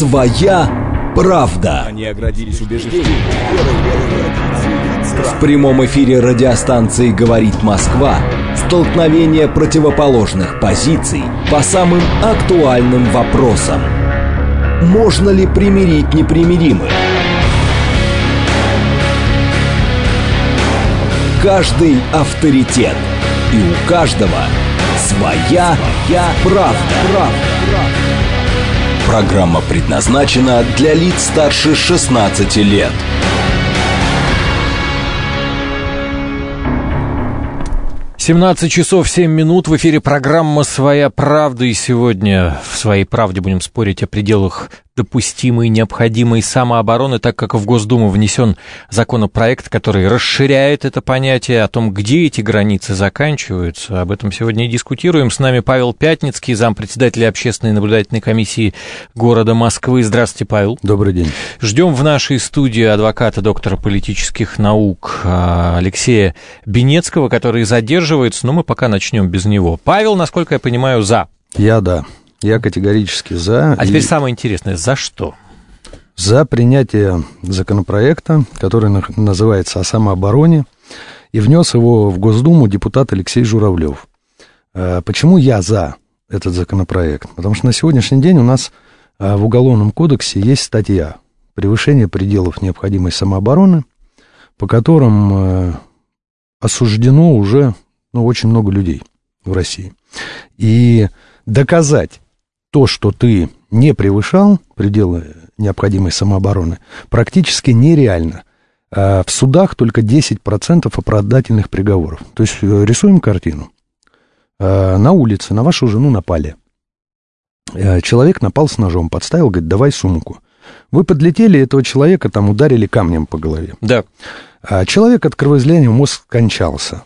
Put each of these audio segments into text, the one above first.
Своя правда. Они оградились убеждением. В прямом эфире радиостанции «Говорит Москва» столкновение противоположных позиций по самым актуальным вопросам. Можно ли примирить непримиримых? Каждый авторитет. И у каждого своя правда. Программа предназначена для лиц старше 16 лет. 17 часов 7 минут. В эфире программа «Своя правда». И сегодня в «Своей правде» будем спорить о пределах допустимой и необходимой самообороны, так как в Госдуму внесен законопроект, который расширяет это понятие, о том, где эти границы заканчиваются. Об этом сегодня и дискутируем. С нами Павел Пятницкий, зампредседателя Общественной наблюдательной комиссии города Москвы. Здравствуйте, Павел. Добрый день. Ждем в нашей студии адвоката, доктора политических наук Алексея Бенецкого, который задерживается, но мы пока начнем без него. Павел, насколько я понимаю, за. Я категорически за. А теперь самое интересное, за что? За принятие законопроекта, который называется «О самообороне», и внес его в Госдуму депутат Алексей Журавлев. Почему я за этот законопроект? Потому что на сегодняшний день у нас в Уголовном кодексе есть статья «Превышение пределов необходимой самообороны», по которым осуждено уже очень много людей в России. И доказать то, что ты не превышал пределы необходимой самообороны, практически нереально. В судах только 10% оправдательных приговоров. То есть рисуем картину. На улице на вашу жену напали. Человек напал с ножом, подставил, говорит, давай сумку. Вы подлетели, этого человека там ударили камнем по голове. Да. Человек от кровоизлияния, мозг скончался.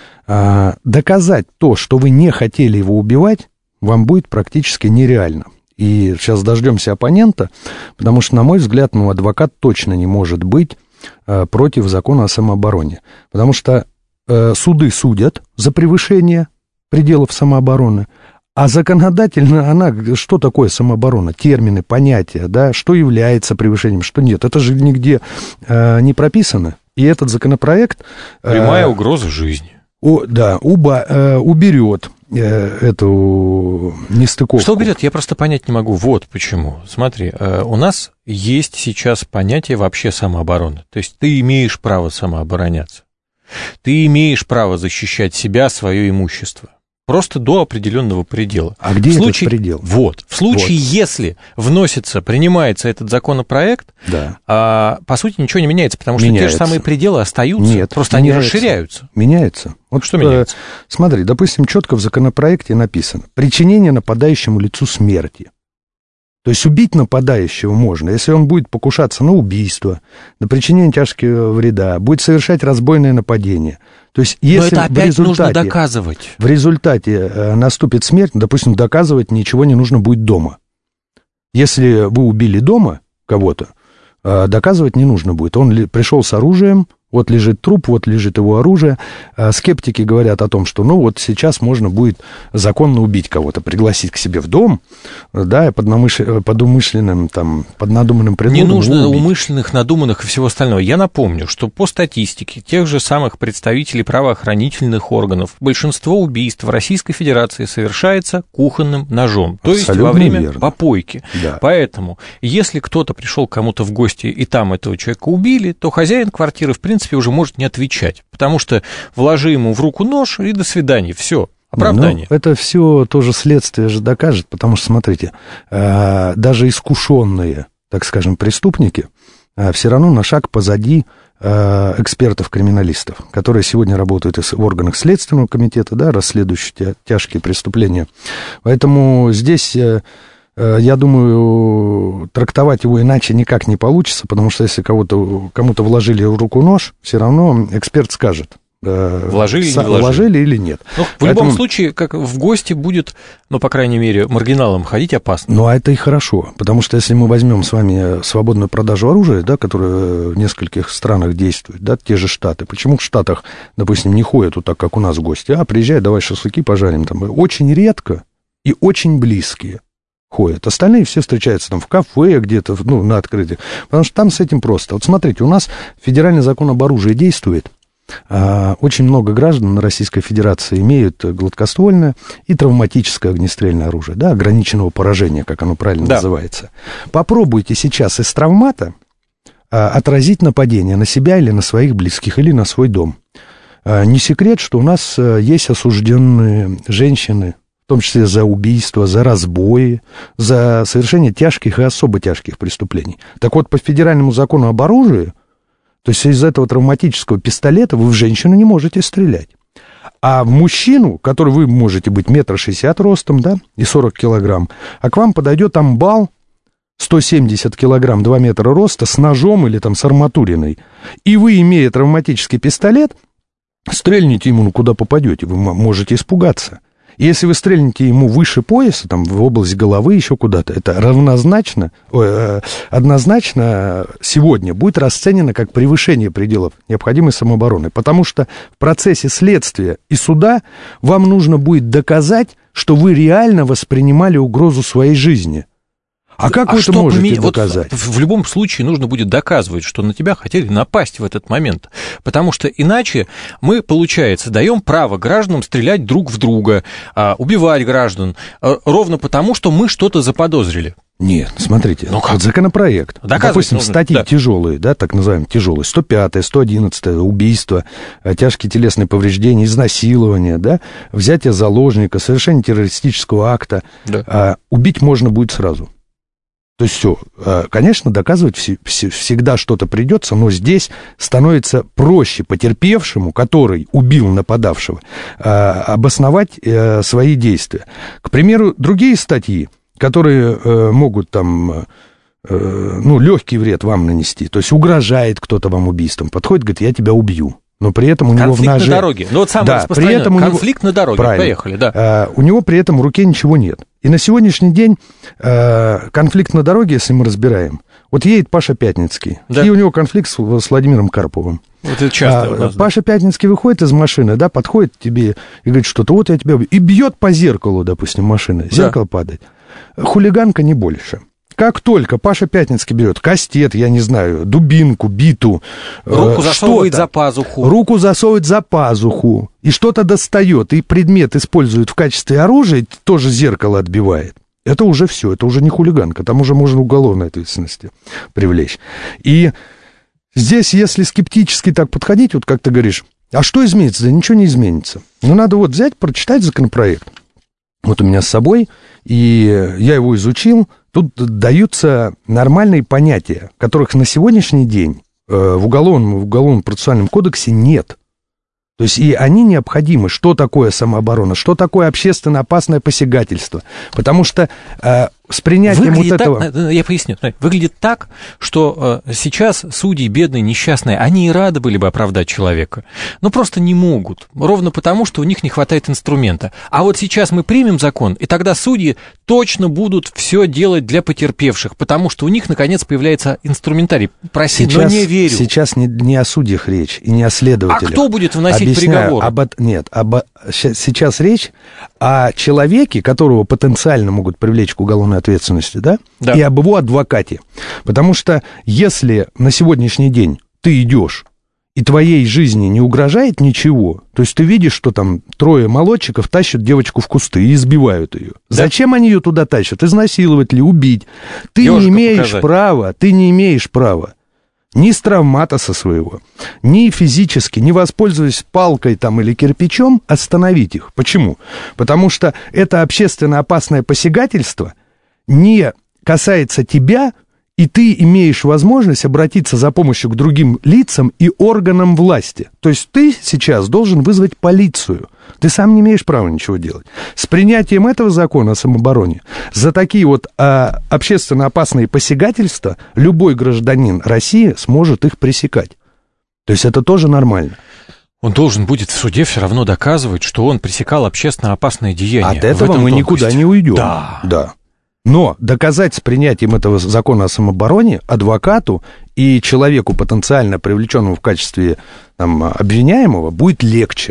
Доказать то, что вы не хотели его убивать, вам будет практически нереально. И сейчас дождемся оппонента, потому что, на мой взгляд, адвокат точно не может быть против закона о самообороне. Потому что суды судят за превышение пределов самообороны, а законодательно что такое самооборона? Термины, понятия, да, что является превышением, что нет. Это же нигде не прописано. И этот законопроект... Прямая угроза жизни. Уберет эту нестыковку. Что уберет? Я просто понять не могу. Вот почему. Смотри, у нас есть сейчас понятие вообще самообороны. То есть ты имеешь право самообороняться. Ты имеешь право защищать себя, свое имущество. Просто до определенного предела. А где этот предел? Вот. В случае, если принимается этот законопроект, да. По сути, ничего не меняется, потому что те же самые пределы остаются, Нет, просто они расширяются. Меняется. Вот что меняется? Смотри, допустим, четко в законопроекте написано: причинение нападающему лицу смерти. То есть убить нападающего можно, если он будет покушаться на убийство, на причинение тяжкого вреда, будет совершать разбойное нападение. То есть, если но это опять нужно доказывать. В результате наступит смерть, допустим, доказывать ничего не нужно будет дома. Если вы убили дома кого-то, доказывать не нужно будет. Он пришел с оружием, вот лежит труп, вот лежит его оружие. Скептики говорят о том, что сейчас можно будет законно убить кого-то, пригласить к себе в дом, да, под умышленным, под надуманным предлогом. Не нужно умышленных, надуманных и всего остального. Я напомню, что по статистике тех же самых представителей правоохранительных органов большинство убийств в Российской Федерации совершается кухонным ножом, то есть во время попойки. Да. Поэтому, если кто-то пришел к кому-то в гости и там этого человека убили, то хозяин квартиры, в принципе, уже может не отвечать, потому что вложи ему в руку нож и до свидания, все, оправдание. Это все тоже следствие же докажет, потому что, смотрите, даже искушенные, так скажем, преступники все равно на шаг позади экспертов-криминалистов, которые сегодня работают в органах Следственного комитета, да, расследующие тяжкие преступления. Поэтому здесь... Я думаю, трактовать его иначе никак не получится, потому что если кому-то вложили в руку нож, все равно эксперт скажет, вложили или нет. В любом случае, как в гости будет, по крайней мере, маргиналам ходить опасно. Ну, а это и хорошо, потому что если мы возьмем с вами свободную продажу оружия, да, которая в нескольких странах действует, да, те же Штаты, почему в Штатах, допустим, не ходят вот так, как у нас в гости, приезжай, давай шашлыки пожарим, там очень редко и очень близкие. ходят. Остальные все встречаются там в кафе где-то, ну, на открытии. Потому что там с этим просто. Вот смотрите, у нас федеральный закон об оружии действует. Очень много граждан Российской Федерации имеют гладкоствольное и травматическое огнестрельное оружие, да, ограниченного поражения, как оно правильно называется. Попробуйте сейчас из травмата отразить нападение на себя или на своих близких, или на свой дом. Не секрет, что у нас есть осужденные женщины, в том числе за убийство, за разбои, за совершение тяжких и особо тяжких преступлений. Так вот, по федеральному закону об оружии, то есть из этого травматического пистолета вы в женщину не можете стрелять. А в мужчину, который вы можете быть 1,60 м ростом, да, и 40 килограмм, а к вам подойдет амбал 170 килограмм, 2 метра роста, с ножом или там с арматуриной, и вы, имея травматический пистолет, стрельните ему, ну, куда попадете, вы можете испугаться. Если вы стрельнете ему выше пояса, там, в область головы, еще куда-то, это однозначно сегодня будет расценено как превышение пределов необходимой самообороны. Потому что в процессе следствия и суда вам нужно будет доказать, что вы реально воспринимали угрозу своей жизни. А как вы это можете доказать? Вот в любом случае нужно будет доказывать, что на тебя хотели напасть в этот момент. Потому что иначе мы, получается, даем право гражданам стрелять друг в друга, убивать граждан, ровно потому, что мы что-то заподозрили. Нет, смотрите, вот законопроект, допустим, статьи тяжелые, да, так называемые тяжелые, 105-е, 111-е, убийство, тяжкие телесные повреждения, изнасилование, да, взятие заложника, совершение террористического акта, убить можно будет сразу. То есть все, конечно, доказывать всегда что-то придется, но здесь становится проще потерпевшему, который убил нападавшего, обосновать свои действия. К примеру, другие статьи, которые могут там, ну, легкий вред вам нанести, то есть угрожает кто-то вам убийством, подходит, говорит, я тебя убью. Но при этом у него в ноже... Конфликт на дороге. Ну, вот самое распространенное. Конфликт на дороге. Правильно. Поехали, да. У него при этом в руке ничего нет. И на сегодняшний день конфликт на дороге, если мы разбираем, вот едет Паша Пятницкий, и у него конфликт с Владимиром Карповым. Вот это часто у нас, Паша Пятницкий выходит из машины, да, подходит к тебе и говорит что-то, вот я тебя убью, и бьет по зеркалу, допустим, машины, зеркало падает. Хулиганка не больше. Как только Паша Пятницкий берет кастет, я не знаю, дубинку, биту, руку засовывает за пазуху. Руку засовывает за пазуху, и что-то достает, и предмет использует в качестве оружия, тоже зеркало отбивает. Это уже все, это уже не хулиганка, там уже можно уголовной ответственности привлечь. И здесь, если скептически так подходить, вот как ты говоришь, а что изменится? Да ничего не изменится. Но надо вот взять, прочитать законопроект. Вот у меня с собой, и я его изучил. Тут даются нормальные понятия, которых на сегодняшний день в Уголовном процессуальном кодексе нет. То есть и они необходимы. Что такое самооборона? Что такое общественно опасное посягательство? Потому что с принятием выглядит вот этого... Так, я поясню. Выглядит так, что сейчас судьи, бедные, несчастные, они и рады были бы оправдать человека, но просто не могут. Ровно потому, что у них не хватает инструмента. А вот сейчас мы примем закон, и тогда судьи точно будут все делать для потерпевших, потому что у них, наконец, появляется инструментарий. Прости, но не верю. Сейчас не о судьях речь, и не о следователях. А кто будет выносить приговор? Сейчас речь о человеке, которого потенциально могут привлечь к уголовной ответственности, да? И об его адвокате. Потому что если на сегодняшний день ты идешь, и твоей жизни не угрожает ничего, то есть ты видишь, что там 3 молодчиков тащат девочку в кусты и избивают ее. Да. Зачем они ее туда тащат? Изнасиловать ли, убить? Ты не имеешь права ни с травмата со своего, ни физически, не воспользуясь палкой там или кирпичом, остановить их. Почему? Потому что это общественно опасное посягательство не касается тебя, и ты имеешь возможность обратиться за помощью к другим лицам и органам власти. То есть ты сейчас должен вызвать полицию. Ты сам не имеешь права ничего делать. С принятием этого закона о самообороне за такие вот общественно опасные посягательства любой гражданин России сможет их пресекать. То есть это тоже нормально. Он должен будет в суде все равно доказывать, что он пресекал общественно опасные деяния. От этого мы никуда не уйдем. Да. Но доказать с принятием этого закона о самообороне адвокату и человеку, потенциально привлеченному в качестве там, обвиняемого, будет легче.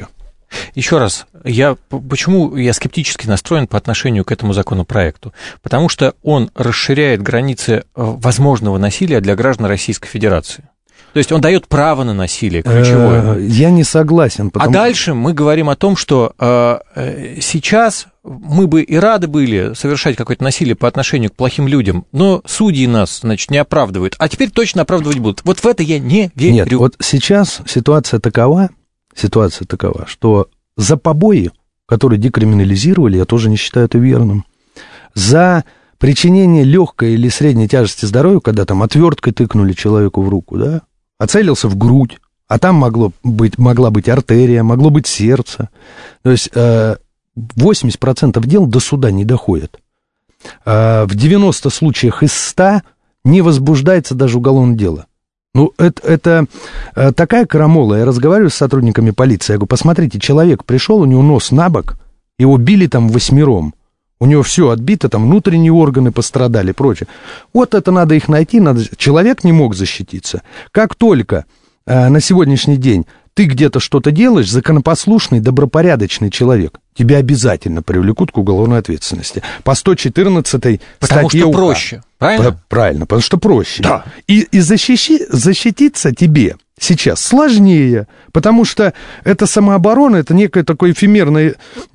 Еще раз, почему я скептически настроен по отношению к этому законопроекту? Потому что он расширяет границы возможного насилия для граждан Российской Федерации. То есть он дает право на насилие, ключевое. Я не согласен. А дальше мы говорим о том, что сейчас мы бы и рады были совершать какое-то насилие по отношению к плохим людям, но судьи нас, значит, не оправдывают, а теперь точно оправдывать будут. Вот в это я не верю. Нет, вот сейчас ситуация такова, что за побои, которые декриминализировали, я тоже не считаю это верным, за причинение легкой или средней тяжести здоровью, когда там отверткой тыкнули человеку в руку, да, оцелился в грудь, а там могла быть артерия, могло быть сердце. То есть 80% дел до суда не доходят. В 90 случаях из 100 не возбуждается даже уголовное дело. Ну, это такая крамола. Я разговариваю с сотрудниками полиции, я говорю, посмотрите, человек пришел, у него нос на бок, его били там 8, у него все отбито, там внутренние органы пострадали и прочее. Вот это надо их найти, человек не мог защититься. Как только на сегодняшний день ты где-то что-то делаешь, законопослушный, добропорядочный человек, тебя обязательно привлекут к уголовной ответственности. По 114-й потому статье что УК. проще, правильно? Правильно, потому что проще. Да. И защититься тебе сейчас сложнее, потому что это самооборона, это некое такое эфемерное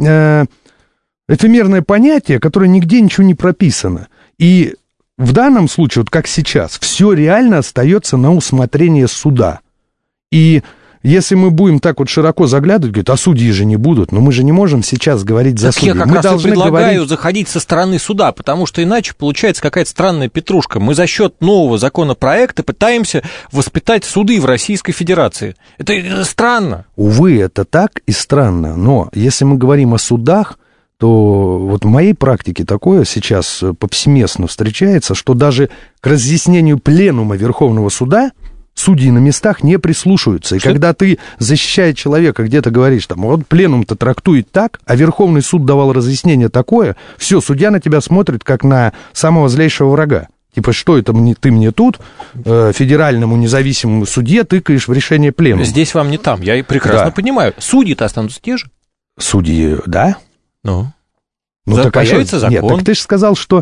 понятие, которое нигде ничего не прописано. И в данном случае, вот как сейчас, все реально остается на усмотрение суда. И если мы будем так вот широко заглядывать, говорят, а судьи же не будут, но мы же не можем сейчас говорить за судей. Я как раз и предлагаю заходить со стороны суда, потому что иначе получается какая-то странная петрушка. Мы за счет нового законопроекта пытаемся воспитать суды в Российской Федерации. Это странно. Увы, это так и странно, но если мы говорим о судах, то вот в моей практике такое сейчас повсеместно встречается, что даже к разъяснению пленума Верховного суда судьи на местах не прислушиваются. И когда ты, защищая человека, где-то говоришь, там, вот пленум-то трактует так, а Верховный суд давал разъяснение такое, все, судья на тебя смотрит, как на самого злейшего врага. Типа, что это ты мне тут, федеральному независимому судье, тыкаешь в решение пленума? Здесь вам не там, я прекрасно понимаю. Судьи-то останутся те же. Судьи, да? Ну так появится закон. Нет, так ты же сказал, что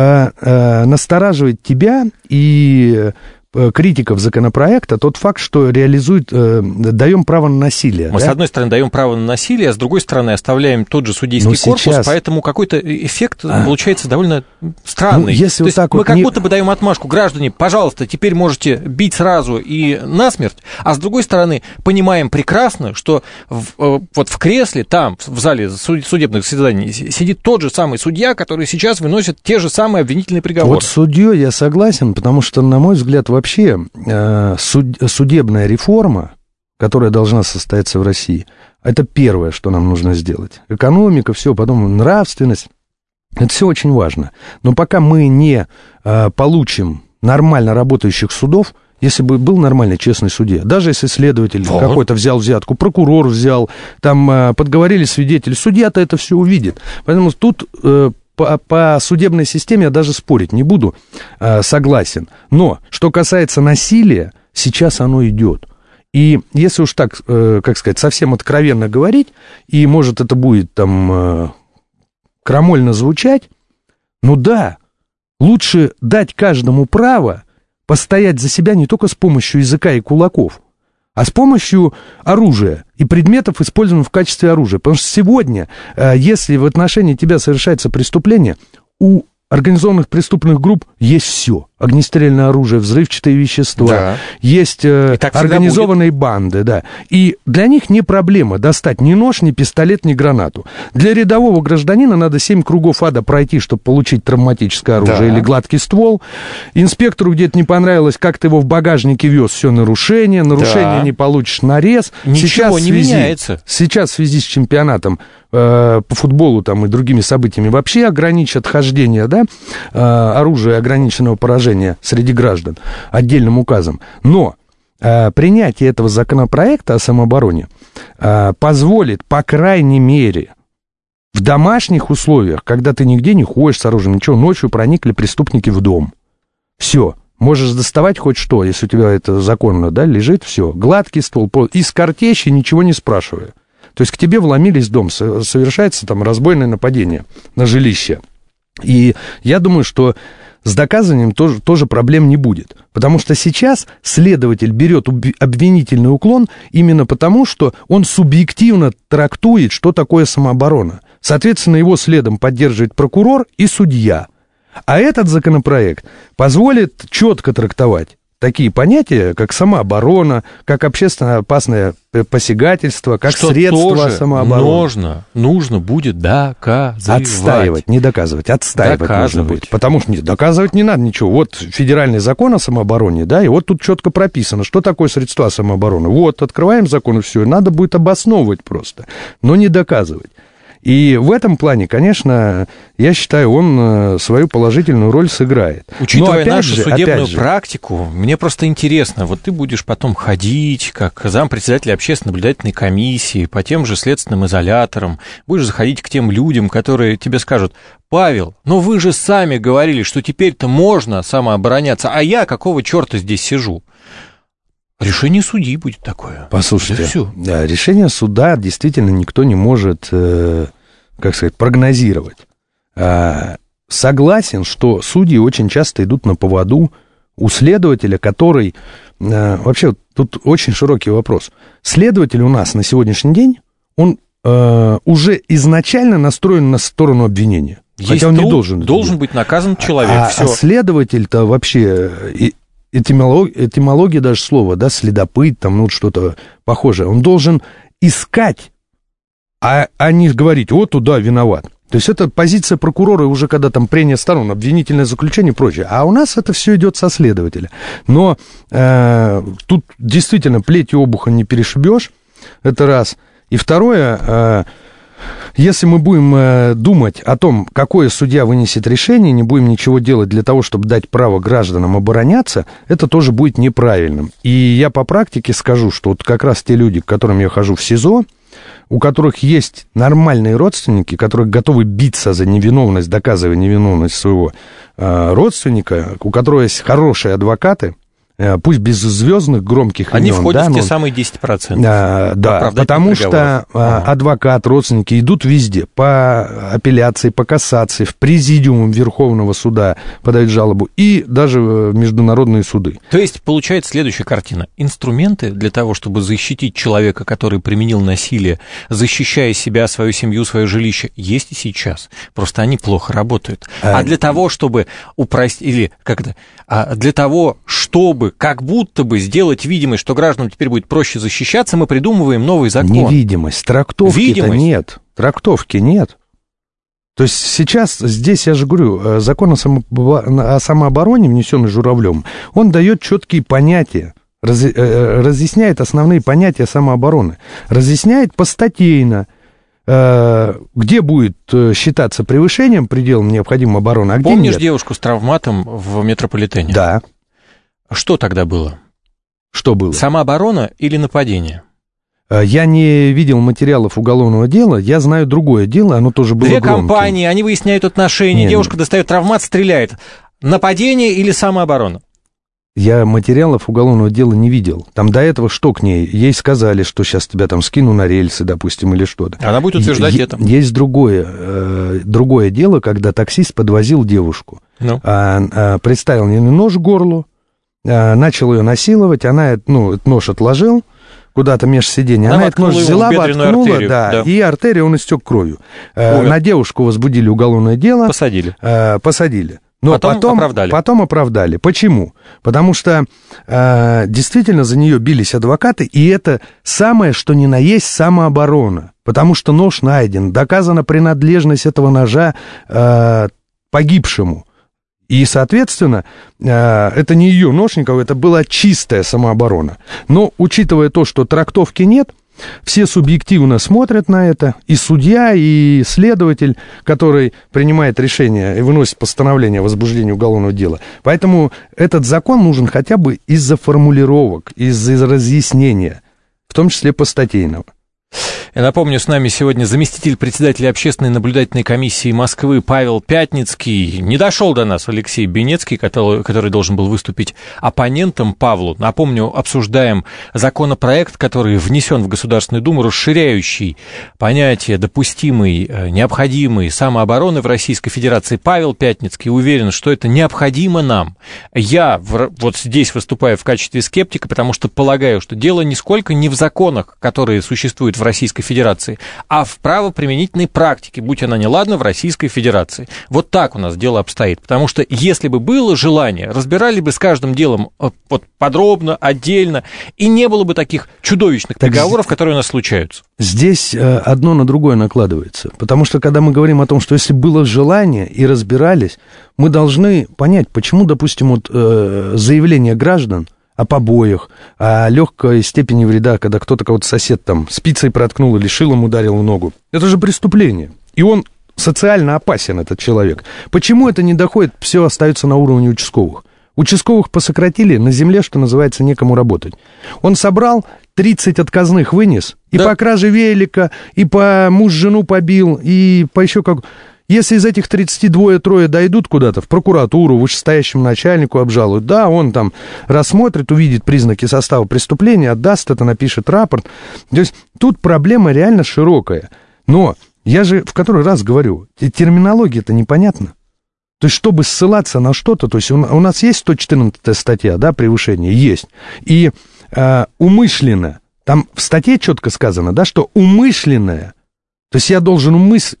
настораживает тебя и критиков законопроекта тот факт, что даем право на насилие. Мы, с одной стороны, даем право на насилие, а с другой стороны, оставляем тот же судейский корпус, поэтому какой-то эффект получается довольно странный. Если то есть мы как будто бы даем отмашку, граждане, пожалуйста, теперь можете бить сразу и насмерть, а с другой стороны, понимаем прекрасно, что вот в кресле, там, в зале судебных заседаний, сидит тот же самый судья, который сейчас выносит те же самые обвинительные приговоры. Вот с судьей я согласен, потому что, на мой взгляд, вообще судебная реформа, которая должна состояться в России, это первое, что нам нужно сделать. Экономика, все, потом нравственность, это все очень важно. Но пока мы не получим нормально работающих судов, если бы был нормальный, честный судья, даже если следователь какой-то взял взятку, прокурор взял, там подговорили свидетелей, судья-то это все увидит. Поэтому тут по судебной системе я даже спорить не буду, согласен. Но что касается насилия, сейчас оно идет. И если уж так, как сказать, совсем откровенно говорить, и может это будет там крамольно звучать, ну да, лучше дать каждому право постоять за себя не только с помощью языка и кулаков, а с помощью оружия и предметов, используемых в качестве оружия. Потому что сегодня, если в отношении тебя совершается преступление, у организованных преступных групп есть все. Огнестрельное оружие, взрывчатые вещества, есть организованные банды, да. И для них не проблема достать ни нож, ни пистолет, ни гранату. Для рядового гражданина надо 7 кругов ада пройти, чтобы получить травматическое оружие или гладкий ствол. Инспектору где-то не понравилось, как ты его в багажнике вез, все нарушение не получишь нарез. Ничего не меняется. Сейчас в связи с чемпионатом по футболу там, и другими событиями вообще ограничат хождение, да, оружия ограниченного поражения среди граждан отдельным указом. Но принятие этого законопроекта о самообороне позволит, по крайней мере, в домашних условиях, когда ты нигде не ходишь с оружием, ничего, ночью проникли преступники в дом. Все, можешь доставать хоть что, если у тебя это законно, да, лежит, все, гладкий ствол, из картечи ничего не спрашивая. То есть к тебе вломились в дом, совершается там разбойное нападение на жилище. И я думаю, что с доказыванием тоже проблем не будет. Потому что сейчас следователь берет обвинительный уклон именно потому, что он субъективно трактует, что такое самооборона. Соответственно, его следом поддерживает прокурор и судья. А этот законопроект позволит четко трактовать такие понятия, как самооборона, как общественно опасное посягательство, как что средство самообороны. Нужно будет доказывать. Отстаивать, не доказывать, отстаивать нужно будет. Потому что доказывать не надо ничего. Вот федеральный закон о самообороне, да, и вот тут четко прописано, что такое средства самообороны. Вот, открываем закон, и все, надо будет обосновывать просто, но не доказывать. И в этом плане, конечно, я считаю, он свою положительную роль сыграет. Учитывая нашу судебную практику, мне просто интересно, вот ты будешь потом ходить, как зампредседателя общественно-наблюдательной комиссии, по тем же следственным изоляторам, будешь заходить к тем людям, которые тебе скажут: Павел, но вы же сами говорили, что теперь-то можно самообороняться, а я какого черта здесь сижу? Решение судьи будет такое. Послушайте, да, решение суда действительно никто не может, как сказать, прогнозировать. Согласен, что судьи очень часто идут на поводу у следователя, который... Вообще, тут очень широкий вопрос. Следователь у нас на сегодняшний день, он уже изначально настроен на сторону обвинения. Есть хотя он не должен быть наказан человек. А следователь-то вообще... Этимология даже слова, да, следопыт, там, ну, что-то похожее. Он должен искать, а не говорить: вот туда виноват. То есть это позиция прокурора уже когда там прения сторон, обвинительное заключение и прочее. А у нас это все идет со следователя. Но тут действительно плетью обуха не перешибешь, это раз. И второе... Если мы будем думать о том, какое судья вынесет решение, не будем ничего делать для того, чтобы дать право гражданам обороняться, это тоже будет неправильным. И я по практике скажу, что вот как раз те люди, к которым я хожу в СИЗО, у которых есть нормальные родственники, которые готовы биться за невиновность, доказывая невиновность своего родственника, у которого есть хорошие адвокаты, пусть без звездных громких они имен. Входят в те самые 10%. Да, потому что адвокат, родственники идут везде. По апелляции, по кассации, в президиум Верховного суда подают жалобу и даже в международные суды. То есть получается следующая картина. Инструменты для того, чтобы защитить человека, который применил насилие, защищая себя, свою семью, свое жилище, есть и сейчас. Просто они плохо работают. А для того, чтобы упростить, или как-то, для того, чтобы как будто бы сделать видимость, что гражданам теперь будет проще защищаться, мы придумываем новый закон. Невидимость, трактовки-то нет. Трактовки нет. То есть сейчас, здесь, я же говорю, закон о самообороне, внесенный Журавлем, он дает четкие понятия, разъясняет основные понятия самообороны, разъясняет постатейно, где будет считаться превышением пределом необходимой обороны, а где Помнишь нет. Девушку с травматом в метрополитене? Да. Что тогда было? Что было? Самооборона или нападение? Я не видел материалов уголовного дела, я знаю другое дело, оно тоже было громким. Две компании, они выясняют отношения, девушка достает травмат, стреляет. Нападение или самооборона? Я материалов уголовного дела не видел. Там до этого что к ней? Ей сказали, что сейчас тебя там скину на рельсы, допустим, или что-то. Она будет утверждать это. Есть другое дело, когда таксист подвозил девушку. Приставил ей нож к горлу, начал ее насиловать, она нож отложил куда-то меж сиденья, она этот нож взяла, воткнула, да, и артерия, он истек кровью. На девушку возбудили уголовное дело. Посадили. Но потом оправдали. Почему? Потому что действительно за нее бились адвокаты, и это самое, что ни на есть, самооборона. Потому что нож найден, доказана принадлежность этого ножа погибшему. И, соответственно, это не ее нож никого, это была чистая самооборона. Но, учитывая то, что трактовки нет, все субъективно смотрят на это, и судья, и следователь, который принимает решение и выносит постановление о возбуждении уголовного дела. Поэтому этот закон нужен хотя бы из-за формулировок, из-за разъяснения, в том числе постатейного. Я напомню, с нами сегодня заместитель председателя Общественной наблюдательной комиссии Москвы Павел Пятницкий. Не дошел до нас Алексей Бенецкий, который должен был выступить оппонентом Павлу. Напомню, обсуждаем законопроект, который внесен в Государственную Думу, расширяющий понятие допустимой, необходимой самообороны в Российской Федерации. Павел Пятницкий уверен, что это необходимо нам. Я вот здесь выступаю в качестве скептика, потому что полагаю, что дело нисколько не в законах, которые существуют в Российской Федерации, а в правоприменительной практике, будь она неладна, в Российской Федерации. Вот так у нас дело обстоит. Потому что если бы было желание, разбирали бы с каждым делом вот подробно, отдельно, и не было бы таких чудовищных приговоров, которые у нас случаются. Здесь одно на другое накладывается. Потому что, когда мы говорим о том, что если было желание и разбирались, мы должны понять, почему, допустим, вот, заявление граждан о побоях, о легкой степени вреда, когда кто-то кого-то сосед там спицей проткнул или шилом ударил в ногу. Это же преступление. И он социально опасен, этот человек. Почему это не доходит, все остается на уровне участковых? Участковых посократили, на земле, что называется, некому работать. Он собрал 30 отказных вынес, и по краже велика, и по муж жену побил, и по еще как... Если из этих 32-3 дойдут куда-то, в прокуратуру, вышестоящему начальнику обжалуют, да, он там рассмотрит, увидит признаки состава преступления, отдаст это, напишет рапорт. То есть тут проблема реально широкая. Но я же в который раз говорю, терминология-то непонятна. То есть, чтобы ссылаться на что-то, то есть у нас есть 114-я статья, да, превышение, есть. И умышленно, там в статье четко сказано, да, что умышленное. То есть я должен умысел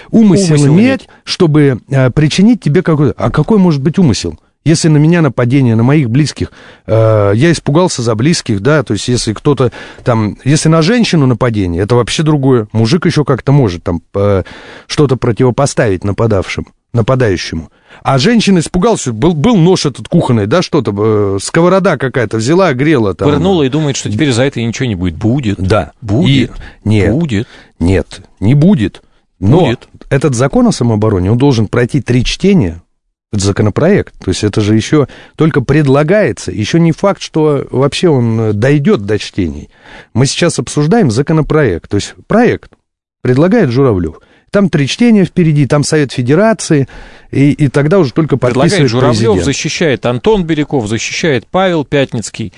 иметь, чтобы причинить тебе какой-то... А какой может быть умысел? Если на меня нападение, на моих близких, я испугался за близких, да, то есть если кто-то там... Если на женщину нападение, это вообще другое. Мужик еще как-то может там что-то противопоставить нападающему. А женщина испугалась, был нож этот кухонный, да, что-то, сковорода какая-то взяла, грела там. Пырнула и думает, что теперь за это ничего не будет. Будет. Да. Будет. Будет. Нет, не будет. Но этот закон о самообороне, он должен пройти 3 чтения, это законопроект, то есть это же еще только предлагается, еще не факт, что вообще он дойдет до чтений. Мы сейчас обсуждаем законопроект, то есть проект предлагает Журавлев. Там 3 чтения впереди, там Совет Федерации, и тогда уже только подписывает Журавлев, президент. защищает Антон Беляков, защищает Павел Пятницкий.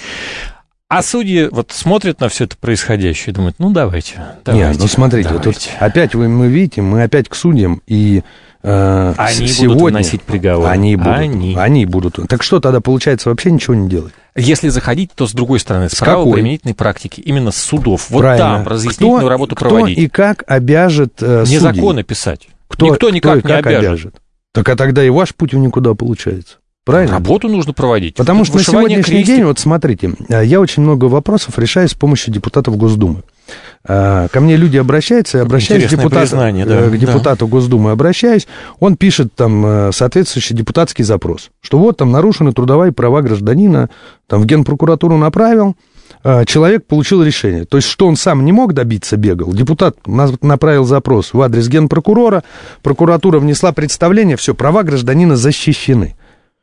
А судьи вот смотрят на все это происходящее и думают, ну давайте. Нет, ну смотрите, вот тут опять мы видите, мы опять к судьям, и они сегодня будут выносить приговоры. Они будут. Так что тогда получается вообще ничего не делать? Если заходить, то с другой стороны, с правоприменительной практики, именно с судов. Вот правильно. Там разъяснительную работу проводить. Кто и как обяжет судей? Не законы писать. Никто никак не обяжет. Так а тогда и ваш путь в никуда получается. Правильно? Работу нужно проводить. Потому что на сегодняшний день, вот смотрите, я очень много вопросов решаю с помощью депутатов Госдумы. Ко мне люди обращаются, я обращаюсь к депутату Госдумы, обращаюсь, он пишет там соответствующий депутатский запрос, что вот там нарушены трудовые права гражданина, там в Генпрокуратуру направил, человек получил решение. То есть, что он сам не мог добиться, бегал, депутат направил запрос в адрес Генпрокурора, прокуратура внесла представление, все, права гражданина защищены.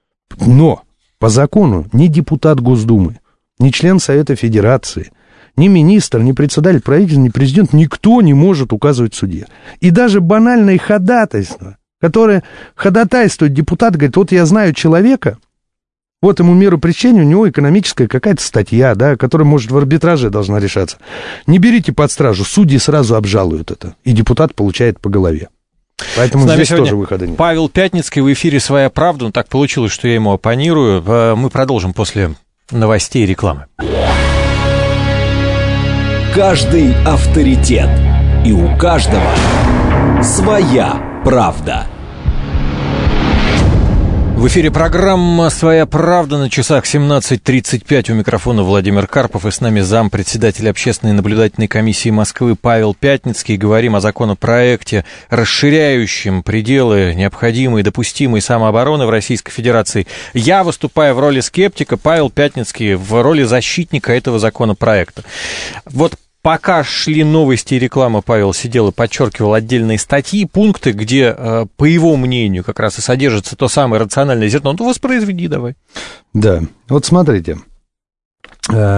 Но по закону ни депутат Госдумы, ни член Совета Федерации, ни министр, ни председатель правительства, ни президент, никто не может указывать судье. И даже банальное ходатайство, которое ходатайствует депутат, говорит, вот я знаю человека, вот ему меру пресечения, у него экономическая какая-то статья, да, которая, может, в арбитраже должна решаться. Не берите под стражу, судьи сразу обжалуют это, и депутат получает по голове. Поэтому здесь тоже выхода нет. Павел Пятницкий, в эфире «Своя правда». Ну, так получилось, что я ему оппонирую. Мы продолжим после новостей и рекламы. Каждый авторитет. И у каждого своя правда. В эфире программа «Своя правда», на часах 17:35, у микрофона Владимир Карпов, и с нами зампредседателя Общественной наблюдательной комиссии Москвы Павел Пятницкий. Говорим о законопроекте, расширяющем пределы необходимой и допустимой самообороны в Российской Федерации. Я выступаю в роли скептика, Павел Пятницкий в роли защитника этого законопроекта. Вот пока шли новости и реклама, Павел сидел и подчеркивал отдельные статьи, пункты, где, по его мнению, как раз и содержится то самое рациональное зерно. Ну, воспроизведи давай. Да, вот смотрите.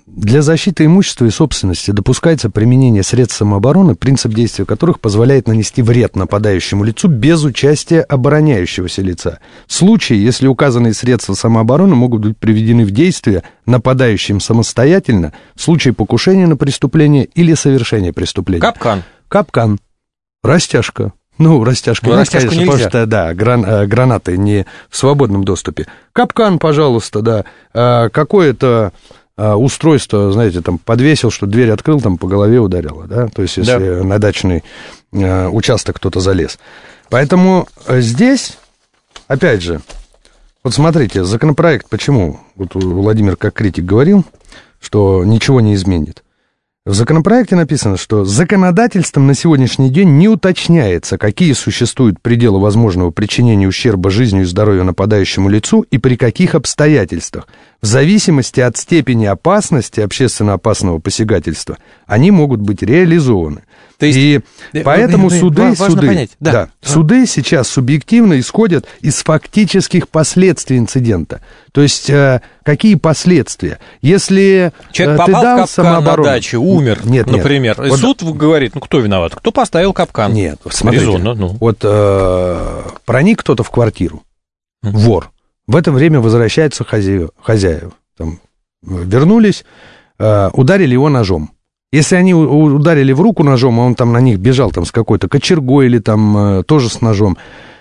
Для защиты имущества и собственности допускается применение средств самообороны, принцип действия которых позволяет нанести вред нападающему лицу без участия обороняющегося лица. В случае, если указанные средства самообороны могут быть приведены в действие нападающим самостоятельно, в случае покушения на преступление или совершения преступления. Капкан. Растяжка. Растяжка нет, конечно, нельзя. Потому что, да, гранаты не в свободном доступе. Капкан, пожалуйста, да. Какое-то устройство, знаете, там подвесил, что дверь открыл, там по голове ударило, да, то есть если на дачный участок кто-то залез. Поэтому здесь, опять же, вот смотрите, законопроект, почему, вот Владимир как критик говорил, что ничего не изменит. В законопроекте написано, что законодательством на сегодняшний день не уточняется, какие существуют пределы возможного причинения ущерба жизни и здоровью нападающему лицу и при каких обстоятельствах. В зависимости от степени опасности общественно опасного посягательства они могут быть реализованы. То есть, и поэтому суды сейчас субъективно исходят из фактических последствий инцидента. То есть, какие последствия? Если человек попал в капкан на даче, умер, например, и суд говорит, кто виноват? Кто поставил капкан? Нет, смотрите, резонно, вот проник кто-то в квартиру, вор, в это время возвращаются хозяева, там, вернулись, ударили его ножом. Если они ударили в руку ножом, а он там на них бежал там, с какой-то кочергой или там тоже с ножом,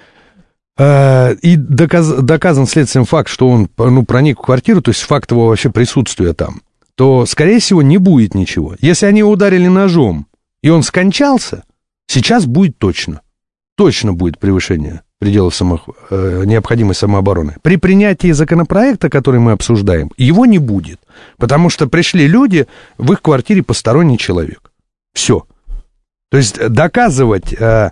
и доказан следствием факт, что он проник в квартиру, то есть факт его вообще присутствия там, то, скорее всего, не будет ничего. Если они его ударили ножом, и он скончался, сейчас будет точно будет превышение пределов необходимой самообороны. При принятии законопроекта, который мы обсуждаем, его не будет, потому что пришли люди, в их квартире посторонний человек. Все. То есть доказывать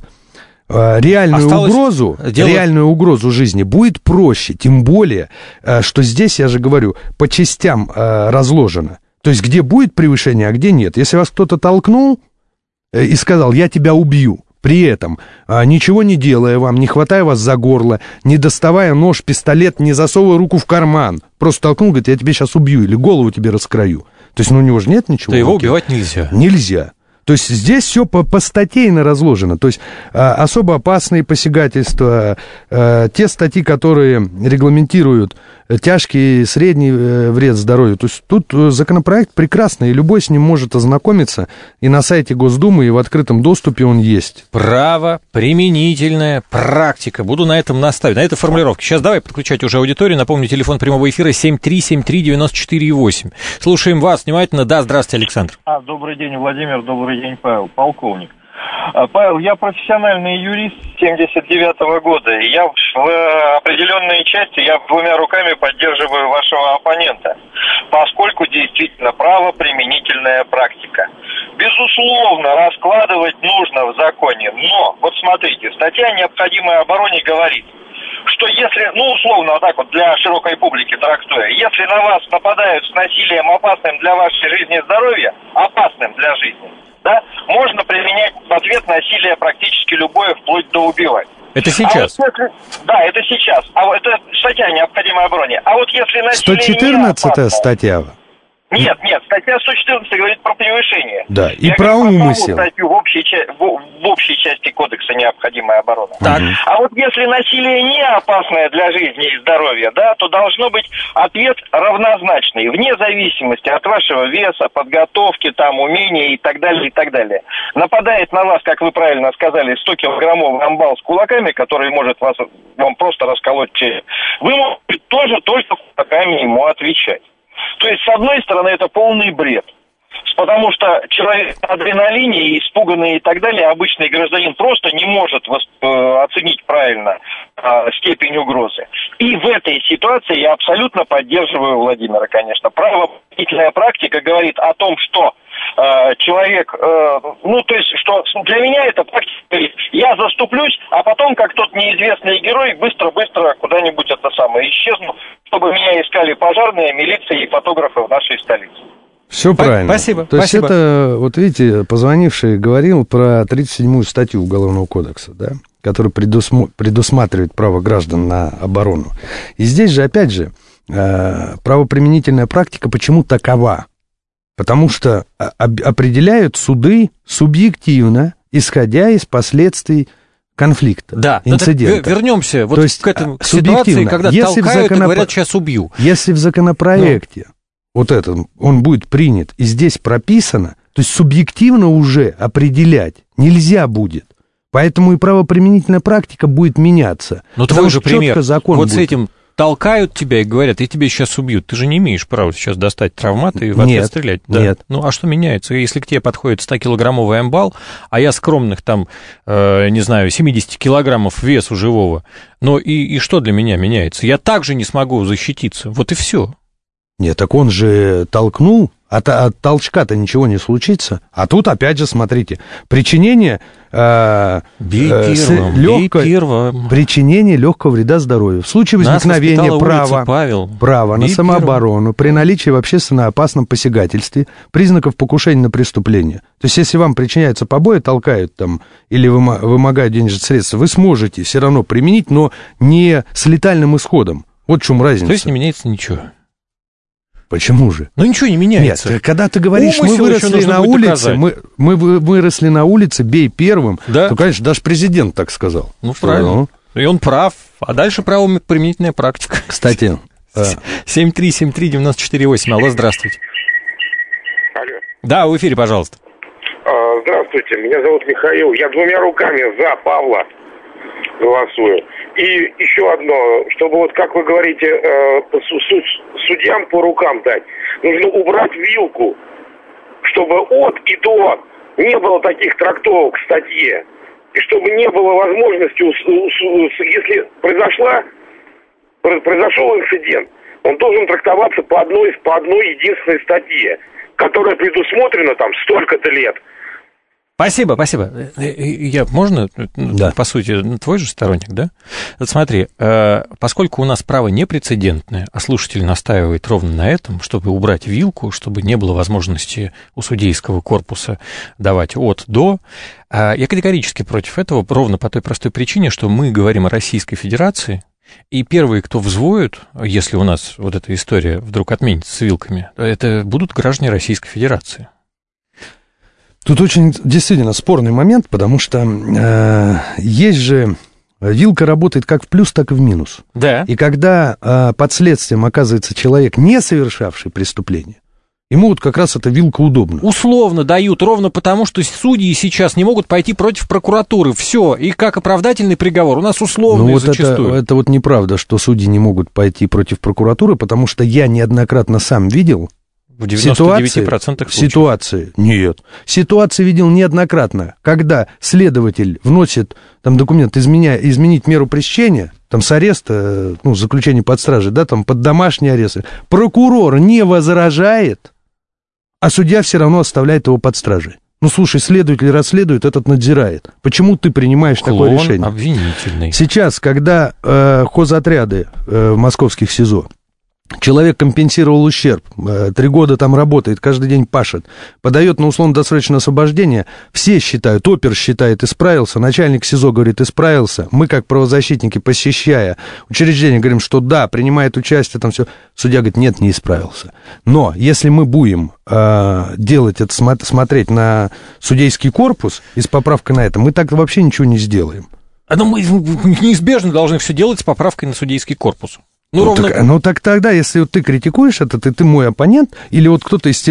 реальную угрозу жизни будет проще, тем более, что здесь, я же говорю, по частям разложено. То есть где будет превышение, а где нет. Если вас кто-то толкнул и сказал, я тебя убью, при этом, ничего не делая вам, не хватая вас за горло, не доставая нож, пистолет, не засовывая руку в карман, просто толкнул, говорит, я тебя сейчас убью или голову тебе раскрою. То есть, у него же нет ничего. То его убивать нельзя. Нельзя. То есть, здесь все постатейно разложено. То есть, особо опасные посягательства, те статьи, которые регламентируют тяжкий и средний вред здоровью. То есть, тут законопроект прекрасный, и любой с ним может ознакомиться. И на сайте Госдумы, и в открытом доступе он есть. Правоприменительная практика. Буду на этом настаивать, на этой формулировке. Сейчас давай подключать уже аудиторию. Напомню, телефон прямого эфира 7373948. Слушаем вас внимательно. Да, здравствуйте, Александр. Добрый день, Владимир. Добрый день, Павел, полковник. Павел, я профессиональный юрист 79-го года, и я в определенной части, я двумя руками поддерживаю вашего оппонента, поскольку действительно правоприменительная практика. Безусловно, раскладывать нужно в законе, но, вот смотрите, статья о необходимой обороне говорит, что если, условно, вот так вот для широкой публики трактуя, если на вас нападают с насилием, опасным для вашей жизни и здоровья, опасным для жизни, да, можно применять в ответ насилие практически любое, вплоть до убивать. Это сейчас? Да, это сейчас. А вот это статья о необходимой обороне. А вот если насилие 114-я статья. Нет, статья 114 говорит про превышение. Да, и про умысел. Статью в общей части кодекса необходимая оборона. Так. А вот если насилие не опасное для жизни и здоровья, да, то должно быть ответ равнозначный, вне зависимости от вашего веса, подготовки, там, умения и так далее, и так далее. Нападает на вас, как вы правильно сказали, 100-килограммовый амбал с кулаками, который может вам просто расколоть челюсть. Вы можете тоже только кулаками ему отвечать. То есть, с одной стороны, это полный бред. Потому что человек на адреналине, испуганный и так далее, обычный гражданин просто не может оценить правильно степень угрозы. И в этой ситуации я абсолютно поддерживаю Владимира, конечно. Правоприменительная практика говорит о том, что человек, то есть, что для меня это практика говорит, я заступлюсь, а потом, как тот неизвестный герой, быстро-быстро куда-нибудь исчезну, чтобы меня искали пожарные, милиция и фотографы в нашей столице. Все правильно. Спасибо. То есть это, вот видите, позвонивший говорил про 37-ю статью Уголовного кодекса, да, которая предусматривает право граждан на оборону. И здесь же, опять же, правоприменительная практика почему такова? Потому что определяют суды субъективно, исходя из последствий конфликта, да, инцидента. Вернемся вот к этому к субъективно, ситуации, когда толкают и говорят, сейчас убью. Если в законопроекте вот этот, он будет принят, и здесь прописано, то есть субъективно уже определять нельзя будет. Поэтому и правоприменительная практика будет меняться. Но твой же пример, закон вот будет. С этим толкают тебя и говорят, и тебя сейчас убьют. Ты же не имеешь права сейчас достать травмат и в ответ стрелять. Да? Нет. Ну, а что меняется? Если к тебе подходит 100-килограммовый амбал, а я скромных там, не знаю, 70 килограммов весу живого, но и что для меня меняется? Я также не смогу защититься. Вот и все. Нет, так он же толкнул, от толчка-то ничего не случится. А тут, опять же, смотрите, причинение легкого вреда здоровью. В случае возникновения права на самооборону при наличии в общественно опасном посягательстве признаков покушения на преступление. То есть, если вам причиняются побои, толкают там или вымогают денежные средства, вы сможете все равно применить, но не с летальным исходом. Вот в чем разница. То есть не меняется ничего. Почему же? Ну, ничего не меняется. Нет, когда ты говоришь, мы выросли на улице, мы выросли на улице, бей первым, то, конечно, даже президент так сказал. Ну, правильно. И он прав. А дальше правоприменительная практика. Кстати. 7373948. Алло, здравствуйте. Алло. Да, в эфире, пожалуйста. Здравствуйте, меня зовут Михаил. Я двумя руками за Павла голосую. И еще одно, чтобы вот, как вы говорите, судьям по рукам дать, нужно убрать вилку, чтобы от и до не было таких трактовок в статье. И чтобы не было возможности, если произошел инцидент, он должен трактоваться по одной единственной статье, которая предусмотрена там столько-то лет. Спасибо. Можно, да. По сути, твой же сторонник, да? Вот смотри, поскольку у нас право непрецедентное, а слушатель настаивает ровно на этом, чтобы убрать вилку, чтобы не было возможности у судейского корпуса давать от до, я категорически против этого, ровно по той простой причине, что мы говорим о Российской Федерации, и первые, кто взвоют, если у нас вот эта история вдруг отменится с вилками, это будут граждане Российской Федерации. Тут очень действительно спорный момент, потому что есть же... Вилка работает как в плюс, так и в минус. Да. И когда под следствием оказывается человек, не совершавший преступление, ему вот как раз эта вилка удобна. Условно дают, ровно потому, что судьи сейчас не могут пойти против прокуратуры. Все, и как оправдательный приговор. У нас условный вот зачастую. Это вот неправда, что судьи не могут пойти против прокуратуры, потому что я неоднократно сам видел... В 99% ситуации. Нет. Ситуации видел неоднократно, когда следователь вносит там документ изменить меру пресечения, там с ареста, заключение под стражей, да, там под домашний арест. Прокурор не возражает, а судья все равно оставляет его под стражей. Слушай, следователь расследует, этот надзирает. Почему ты принимаешь такое решение? Обвинительный. Сейчас, когда хозотряды в московских СИЗО, человек компенсировал ущерб, 3 года там работает, каждый день пашет, подает на условно-досрочное освобождение, все считают, опер считает, исправился, начальник СИЗО говорит, исправился, мы как правозащитники, посещая учреждение, говорим, что да, принимает участие, там все, судья говорит, нет, не исправился. Но если мы будем делать это, смотреть на судейский корпус и с поправкой на это, мы так вообще ничего не сделаем. Но мы неизбежно должны все делать с поправкой на судейский корпус. Так тогда, если вот ты критикуешь это, ты мой оппонент, или вот кто-то из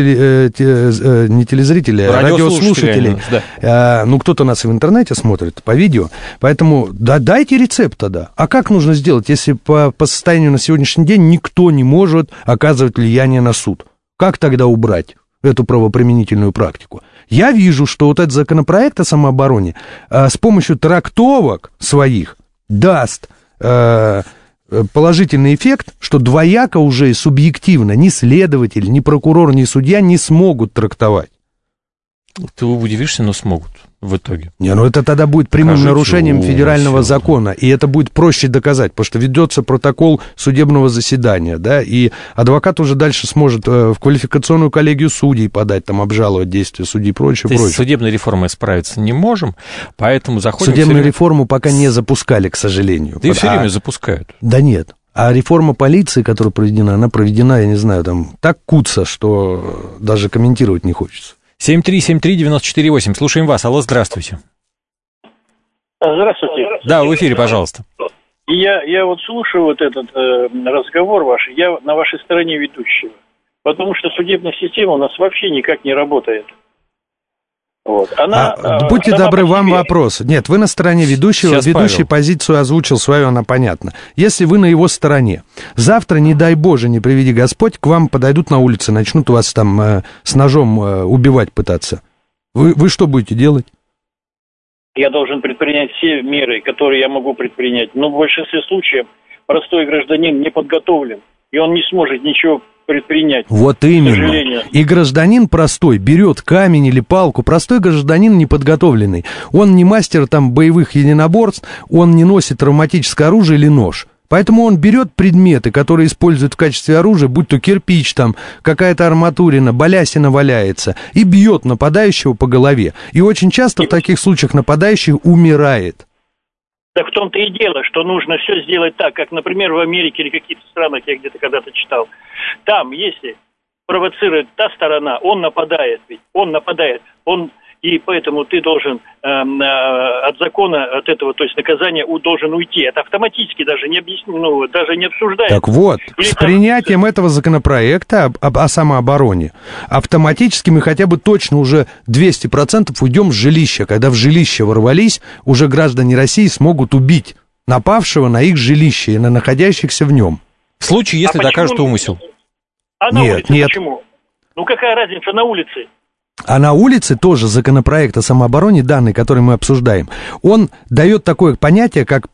не телезрителей, радиослушателей, да. Кто-то нас в интернете смотрит, по видео, поэтому дайте рецепт тогда. А как нужно сделать, если по состоянию на сегодняшний день никто не может оказывать влияние на суд? Как тогда убрать эту правоприменительную практику? Я вижу, что вот этот законопроект о самообороне с помощью трактовок своих даст... положительный эффект, что двояко уже и субъективно ни следователь, ни прокурор, ни судья не смогут трактовать. Ты удивишься, но смогут в итоге. Это тогда будет прямым нарушением федерального закона, и это будет проще доказать, потому что ведется протокол судебного заседания, да, и адвокат уже дальше сможет в квалификационную коллегию судей подать, там, обжаловать действия судей и прочее, прочее. С судебной реформой справиться не можем, поэтому заходим... Судебную реформу пока не запускали, к сожалению. Да и все время запускают. Да нет. А реформа полиции, которая проведена, она проведена, я не знаю, там так куца, что даже комментировать не хочется. 7373948. Слушаем вас. Алло, здравствуйте. Здравствуйте. Да, в эфире, пожалуйста. Я вот слушаю вот этот разговор ваш, я на вашей стороне ведущего. Потому что судебная система у нас вообще никак не работает. Вот. Будьте добры, вам вопрос. Нет, вы на стороне ведущего. Сейчас Ведущий Павел позицию озвучил свою, она понятна. Если вы на его стороне, завтра, не дай Боже, не приведи Господь, к вам подойдут на улице, начнут вас там с ножом убивать пытаться. Вы что будете делать? Я должен предпринять все меры, которые я могу предпринять. Но в большинстве случаев простой гражданин не подготовлен, и он не сможет ничего предпринять. Вот именно. И гражданин простой берет камень или палку. Простой гражданин неподготовленный. Он не мастер там боевых единоборств, он не носит травматическое оружие или нож. Поэтому он берет предметы, которые используют в качестве оружия, будь то кирпич, там, какая-то арматурина, балясина валяется, и бьет нападающего по голове. И очень часто в таких случаях нападающий умирает. Так в том-то и дело, что нужно все сделать так, как, например, в Америке или каких-то странах, я где-то когда-то читал. Там, если провоцирует та сторона, он нападает, и поэтому ты должен от закона, от этого, то есть наказания должен уйти. Это автоматически даже не объяснено, даже не обсуждается. Так вот, или с принятием этого законопроекта о самообороне автоматически мы хотя бы точно уже 200% уйдем с жилища. Когда в жилище ворвались, уже граждане России смогут убить напавшего на их жилище и на находящихся в нем. В случае, если докажут умысел. А на улице почему? Ну какая разница на улице? А на улице тоже законопроект о самообороне, данный, который мы обсуждаем, он дает такое понятие, как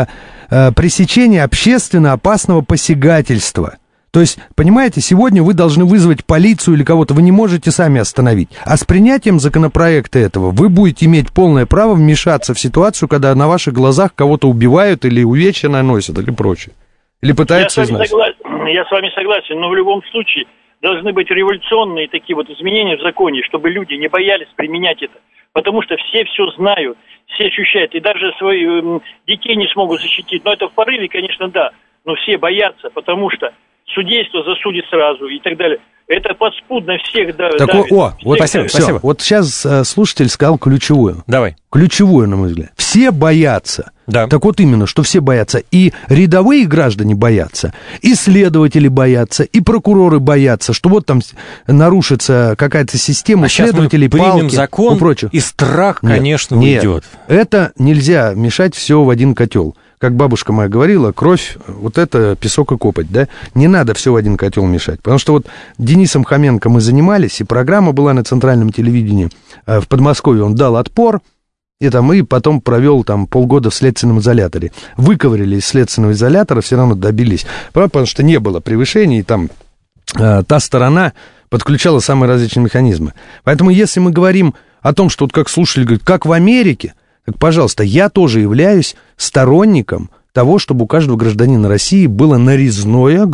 пресечение общественно опасного посягательства. То есть, понимаете, сегодня вы должны вызвать полицию или кого-то, вы не можете сами остановить. А с принятием законопроекта этого вы будете иметь полное право вмешаться в ситуацию, когда на ваших глазах кого-то убивают или увечья наносят, или прочее. Или пытаются изнасиловать. Я с вами согласен, но в любом случае должны быть революционные такие вот изменения в законе, чтобы люди не боялись применять это. Потому что все знают, все ощущают, и даже своих детей не смогут защитить. Но это в порыве, конечно, да, но все боятся, потому что судейство засудит сразу и так далее. Это подспудно всех давит. Спасибо. Вот сейчас слушатель сказал ключевую. Давай. Ключевую, на мой взгляд. Все боятся. Да. Так вот именно, что все боятся. И рядовые граждане боятся, и следователи боятся, и прокуроры боятся, что вот там нарушится какая-то система следователей, мы примем палки закон, и прочее. И страх, конечно, уйдет. Это нельзя мешать все в один котел. Как бабушка моя говорила, кровь, вот это песок и копоть, да? Не надо все в один котел мешать. Потому что вот Денисом Хоменко мы занимались, и программа была на центральном телевидении в Подмосковье, он дал отпор, и потом провел там полгода в следственном изоляторе. Выковырили из следственного изолятора, все равно добились. Потому что не было превышений, и там та сторона подключала самые различные механизмы. Поэтому если мы говорим о том, что вот как слушали, говорят, как в Америке, так, пожалуйста, я тоже являюсь сторонником того, чтобы у каждого гражданина России было нарезное,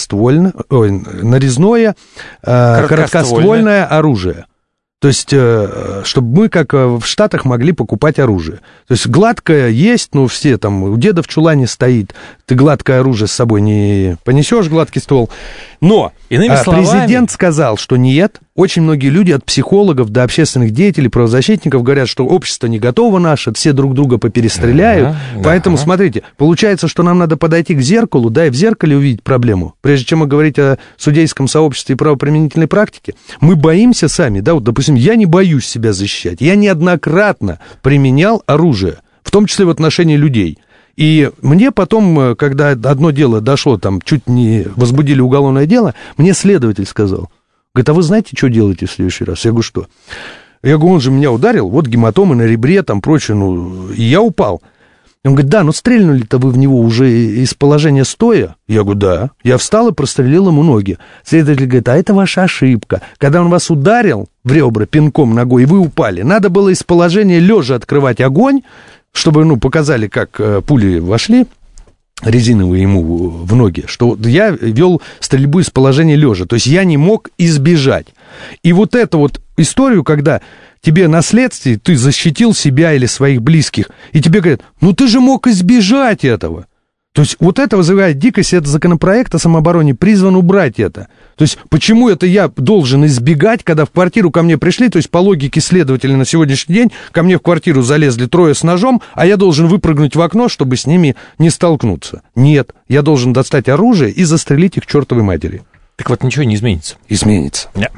короткоствольное оружие. То есть, чтобы мы, как в Штатах, могли покупать оружие. То есть, гладкое есть, ну, все там, у деда в чулане стоит, ты гладкое оружие с собой не понесешь, гладкий ствол. Но президент сказал, что нет. Очень многие люди, от психологов до общественных деятелей, правозащитников, говорят, что общество не готово наше, все друг друга поперестреляют. Поэтому, смотрите, получается, что нам надо подойти к зеркалу, да, и в зеркале увидеть проблему. Прежде чем говорить о судейском сообществе и правоприменительной практике, мы боимся сами, да, вот, допустим, я не боюсь себя защищать. Я неоднократно применял оружие, в том числе в отношении людей. И мне потом, когда одно дело дошло, там, чуть не возбудили уголовное дело, мне следователь сказал, говорит, а вы знаете, что делаете в следующий раз? Я говорю, что? Я говорю, он же меня ударил, вот гематомы на ребре, там, прочее, ну, и я упал. Он говорит, да, ну стрельнули-то вы в него уже из положения стоя? Я говорю, да. Я встал и прострелил ему ноги. Следователь говорит, а это ваша ошибка. Когда он вас ударил в ребра пинком ногой, и вы упали, надо было из положения лежа открывать огонь, чтобы, ну, показали, как пули вошли, резиновые ему в ноги, что я вел стрельбу из положения лежа, то есть я не мог избежать. И вот эту вот историю, когда тебе на следствии ты защитил себя или своих близких, и тебе говорят, ну ты же мог избежать этого. То есть вот это вызывает дикость, этот законопроект о самообороне призван убрать это. То есть почему это я должен избегать, когда в квартиру ко мне пришли, то есть по логике следователя на сегодняшний день, ко мне в квартиру залезли 3 с ножом, а я должен выпрыгнуть в окно, чтобы с ними не столкнуться. Нет, я должен достать оружие и застрелить их к чертовой матери. Так вот ничего не изменится. Изменится. Нет.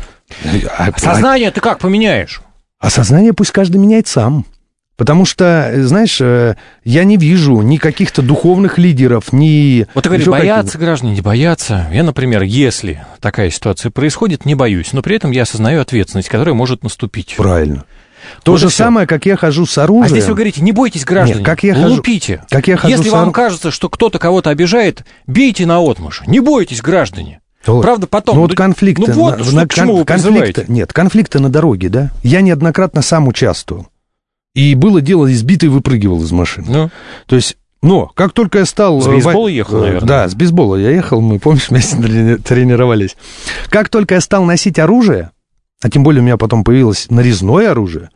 Сознание ты как поменяешь? А сознание пусть каждый меняет сам. Потому что, знаешь, я не вижу ни каких-то духовных лидеров, ни... Вот ты говоришь, боятся граждане, не боятся. Я, например, если такая ситуация происходит, не боюсь, но при этом я осознаю ответственность, которая может наступить. Правильно. То же самое, как я хожу с оружием. А здесь вы говорите, не бойтесь, граждане, лупите. Если вам кажется, что кто-то кого-то обижает, бейте наотмашь. Не бойтесь, граждане. Правда, потом... Ну вот конфликты... конфликты на дороге, да? Я неоднократно сам участвовал. И было дело, избитый выпрыгивал из машины. Ну. То есть, но как только я стал... С бейсбола ехал, наверное. Да, с бейсбола я ехал, мы, помнишь, вместе тренировались. Как только я стал носить оружие, а тем более у меня потом появилось нарезное оружие,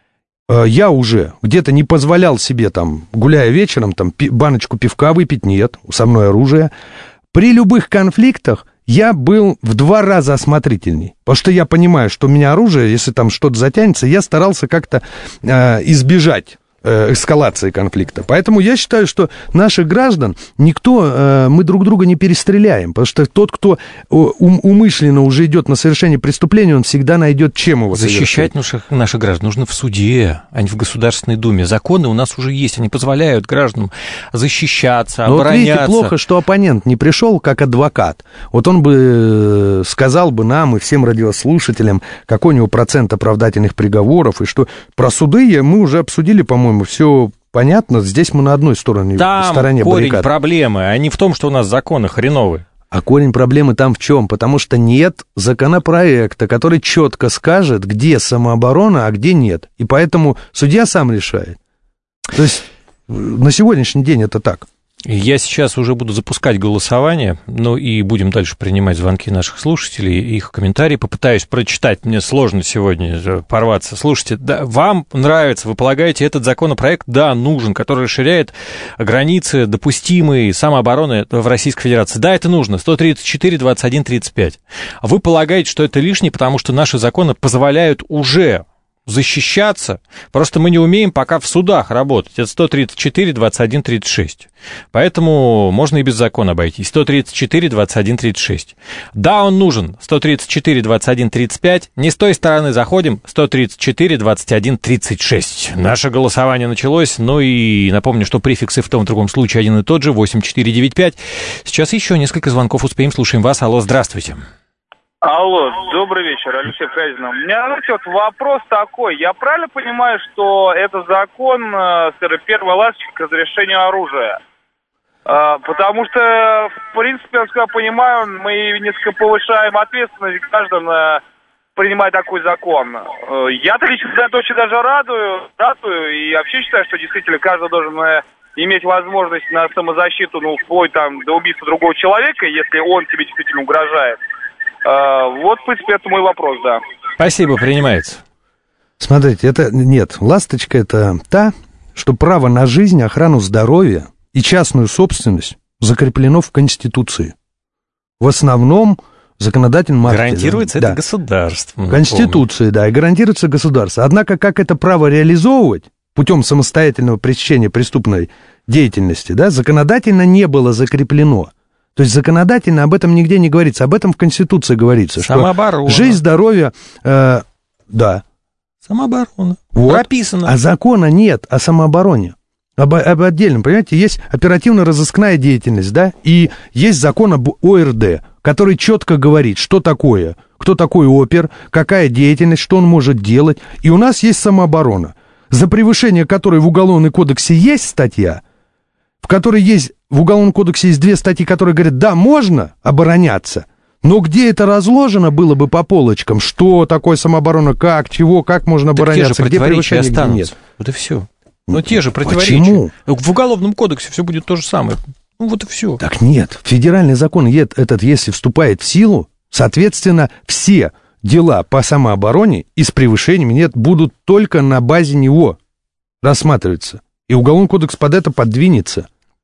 я уже где-то не позволял себе, там, гуляя вечером, там, баночку пивка выпить, нет, со мной оружие. При любых конфликтах я был в 2 раза осмотрительней, потому что я понимаю, что у меня оружие, если там что-то затянется, я старался как-то избежать эскалации конфликта. Поэтому я считаю, что наших граждан мы друг друга не перестреляем, потому что тот, кто умышленно уже идет на совершение преступления, он всегда найдет, чем его защищать наших граждан нужно в суде, а не в Государственной Думе. Законы у нас уже есть, они позволяют гражданам защищаться, обороняться. Вот видите, плохо, что оппонент не пришел как адвокат. Вот он бы сказал бы нам и всем радиослушателям, какой у него процент оправдательных приговоров, и что про суды мы уже обсудили, по-моему, все понятно, здесь мы на одной стороне баррикад. Там корень проблемы, а не в том, что у нас законы хреновые. А корень проблемы там в чем? Потому что нет законопроекта, который четко скажет, где самооборона, а где нет. И поэтому судья сам решает. То есть на сегодняшний день это так. Я сейчас уже буду запускать голосование, ну и будем дальше принимать звонки наших слушателей, их комментарии. Попытаюсь прочитать, мне сложно сегодня порваться. Слушайте, да, вам нравится, вы полагаете, этот законопроект, да, нужен, который расширяет границы допустимой самообороны в Российской Федерации. Да, это нужно, 134, 21, 35. А вы полагаете, что это лишнее, потому что наши законы позволяют уже защищаться, просто мы не умеем пока в судах работать. Это 134, 21, 36. Поэтому можно и без закона обойтись. 134, 21, 36. Да, он нужен. 134, 21, 35. Не с той стороны заходим. 134, 21, 36. Наше голосование началось. Ну и напомню, что префиксы в том и другом случае один и тот же. 8495. Сейчас еще несколько звонков успеем. Слушаем вас. Алло, здравствуйте. Алло, добрый вечер, Алексей Казин. У меня, знаете, вот вопрос такой. Я правильно понимаю, что это закон, первая ласточка к разрешению оружия? Потому что, в принципе, насколько я понимаю, мы несколько повышаем ответственность граждан принимать такой закон. Я-то лично за это очень даже радую, и вообще считаю, что действительно каждый должен иметь возможность на самозащиту, вплоть там до убийства другого человека, если он тебе действительно угрожает. Вот, в принципе, это мой вопрос, да. Спасибо, принимается. Смотрите, ласточка это та, что право на жизнь, охрану здоровья и частную собственность закреплено в Конституции. В основном законодательном акте. Гарантируется это государством. Конституции, да, и гарантируется государство. Однако, как это право реализовывать путем самостоятельного пресечения преступной деятельности, да, законодательно не было закреплено. То есть законодательно об этом нигде не говорится, об этом в Конституции говорится. Самооборона. Что жизнь, здоровье, да. Самооборона. Вот. Прописано. А закона нет о самообороне. Об отдельном, понимаете, есть оперативно-розыскная деятельность, да, и есть закон об ОРД, который четко говорит, что такое, кто такой опер, какая деятельность, что он может делать. И у нас есть самооборона, за превышение которой в Уголовном кодексе есть статья, в которой есть, в Уголовном кодексе есть 2 статьи, которые говорят, да, можно обороняться, но где это разложено было бы по полочкам, что такое самооборона, как, чего, как можно обороняться, где превышение, где нет. Вот и все. Но те же противоречия. Почему? В Уголовном кодексе все будет то же самое. Вот и все. Так нет, федеральный закон этот, если вступает в силу, соответственно, все дела по самообороне и с превышениями нет, будут только на базе него рассматриваться. И Уголовный кодекс под это подвинется.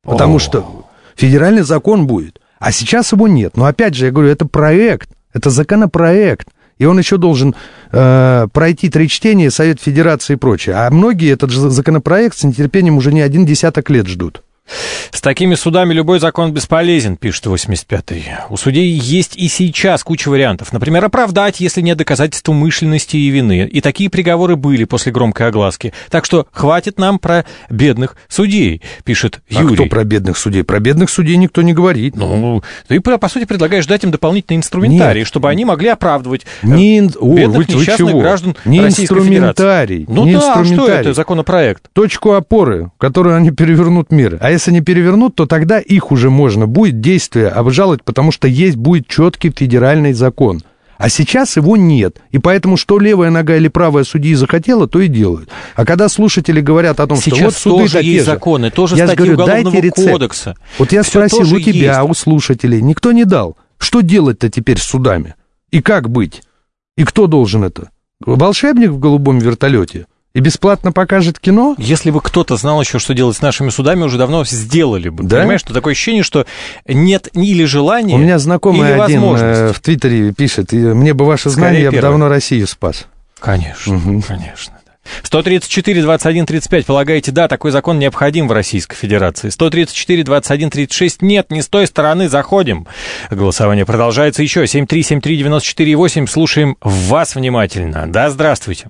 Потому что федеральный закон будет, а сейчас его нет. Но опять же, я говорю, это проект, это законопроект. И он еще должен пройти 3 чтения, Совет Федерации и прочее. А многие этот же законопроект с нетерпением уже не 1 десяток лет ждут. С такими судами любой закон бесполезен, пишет 85-й. У судей есть и сейчас куча вариантов. Например, оправдать, если нет доказательств умышленности и вины. И такие приговоры были после громкой огласки. Так что хватит нам про бедных судей, пишет Юрий. А кто про бедных судей? Про бедных судей никто не говорит. Ну, ты, по сути, предлагаешь дать им дополнительный инструментарий, чтобы они могли оправдывать бедных несчастных граждан Российской Федерации. Ну да, а что это законопроект? Точку опоры, которую они перевернут мир. А если не перевернут, то тогда их уже можно будет действие обжаловать, потому что будет четкий федеральный закон. А сейчас его нет. И поэтому, что левая нога или правая судьи захотела, то и делают. А когда слушатели говорят о том, сейчас что вот суды тоже такие есть же, законы, тоже я статьи говорю, Уголовного кодекса. Вот я спросил у тебя, есть. у слушателей, никто не дал. Что делать-то теперь с судами? И как быть? И кто должен это? Волшебник в голубом вертолете? И бесплатно покажет кино? Если бы кто-то знал еще, что делать с нашими судами, уже давно сделали бы. Да? Понимаешь, что такое ощущение, что нет или желания, у меня знакомый или один возможности. в Твиттере пишет, мне бы ваше Скорее знание, я бы первое. давно Россию спас. Конечно, конечно. 134, 21, 35. Полагаете, да, такой закон необходим в Российской Федерации. 134, 21, 36. Нет, не с той стороны, заходим. Голосование продолжается еще. 7373948. Слушаем вас внимательно. Да, здравствуйте.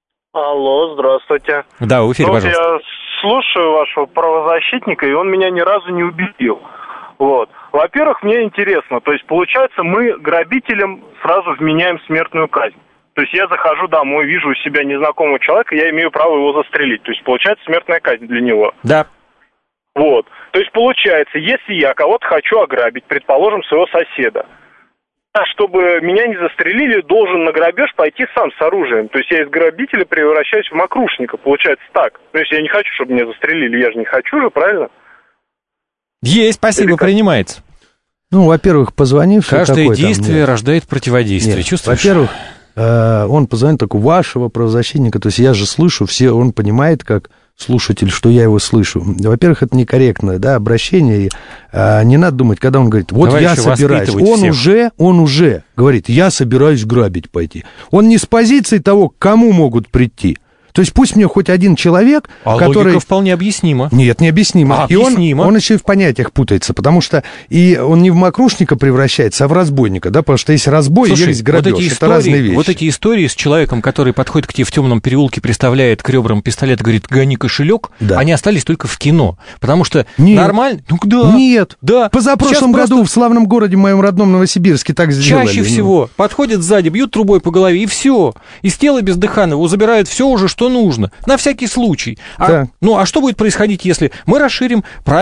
Алло, здравствуйте. Да, в эфире, пожалуйста. Я слушаю вашего правозащитника, и он меня ни разу не убедил. Вот. Во-первых, мне интересно, то есть, получается, мы грабителям сразу вменяем смертную казнь. То есть я захожу домой, вижу у себя незнакомого человека, я имею право его застрелить. То есть получается смертная казнь для него. Да. Вот. То есть получается, если я кого-то хочу ограбить, предположим, своего соседа, чтобы меня не застрелили, должен на грабеж пойти сам с оружием. То есть я из грабителя превращаюсь в мокрушника. Получается так. То есть я не хочу, чтобы меня застрелили. Я же не хочу же, правильно? Есть, спасибо, принимается. Ну, во-первых, позвонивший... Каждое действие рождает противодействие. Нет, чувствуешь? Во-первых, он позвонит только вашего правозащитника. То есть я же слышу, он понимает, как слушатель, что я его слышу. Во-первых, это некорректное, да, обращение. Не надо думать, когда он говорит, вот я собираюсь. Он уже говорит, я собираюсь грабить пойти. Он не с позиции того, к кому могут прийти. То есть пусть мне хоть один человек, который... логика вполне объяснима. Нет, необъяснимо. И он еще и в понятиях путается, потому что и он не в мокрушника превращается, а в разбойника, да, потому что есть разбой, и есть грабеж, это разные вещи. Вот эти истории с человеком, который подходит к тебе в темном переулке, приставляет к ребрам пистолет и говорит, гони кошелек, да. Они остались только в кино, потому что нормально... Ну, да. Нет, да. Позапрошлом году в славном городе моем родном Новосибирске так сделали. Чаще всего подходят сзади, бьют трубой по голове, и все. Из тела бездыханного забирают все уже, что нужно, на всякий случай. Да. А что будет происходить, если мы расширим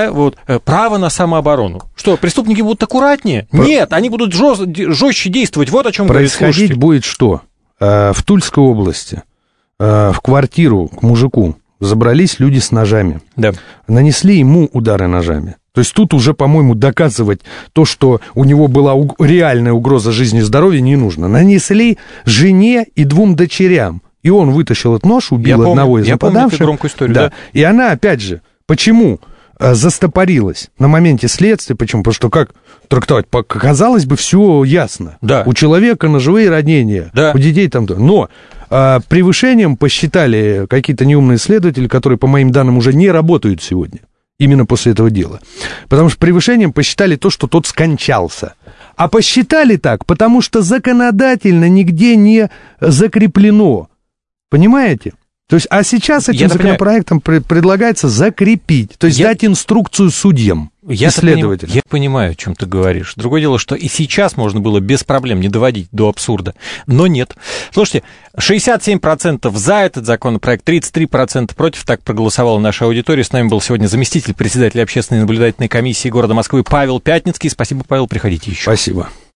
право на самооборону? Что, преступники будут аккуратнее? Нет, они будут жестче действовать. Вот о чем говорит слушатель. Происходить будет что? В Тульской области в квартиру к мужику забрались люди с ножами. Да. Нанесли ему удары ножами. То есть тут уже, по-моему, доказывать то, что у него была реальная угроза жизни и здоровья, не нужно. Нанесли жене и 2 дочерям. И он вытащил этот нож, убил одного из нападавших. Я помню эту громкую историю, да. И она, опять же, почему застопорилась на моменте следствия? Почему? Потому что как трактовать? Казалось бы, все ясно. Да. У человека ножевые ранения, да. У детей там... Но превышением посчитали какие-то неумные следователи, которые, по моим данным, уже не работают сегодня. Именно после этого дела. Потому что превышением посчитали то, что тот скончался. А посчитали так, потому что законодательно нигде не закреплено. Понимаете? То есть, а сейчас этим законопроектом предлагается закрепить, то есть дать инструкцию судьям и следователям. Я понимаю, о чем ты говоришь. Другое дело, что и сейчас можно было без проблем не доводить до абсурда, но нет. Слушайте, 67% за этот законопроект, 33% против, так проголосовала наша аудитория. С нами был сегодня заместитель председателя общественной наблюдательной комиссии города Москвы Павел Пятницкий. Спасибо, Павел, приходите еще. Спасибо.